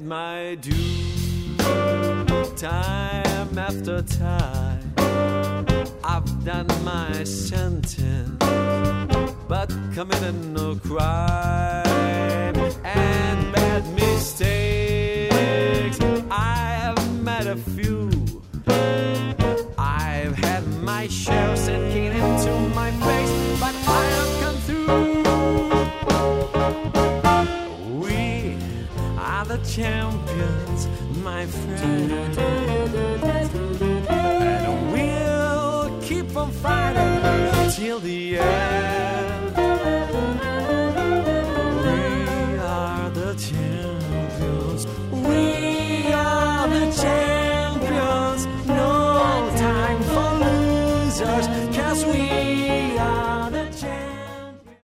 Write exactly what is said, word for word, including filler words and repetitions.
my due time after time. I've done my sentence, but committed no crime and bad mistakes. I have made a few. I've had my share sinking into my face, but I have come through. We are the champions, my friend, and we'll keep on fighting till the end. We are the champions. We are the champions. No time for losers, 'cause we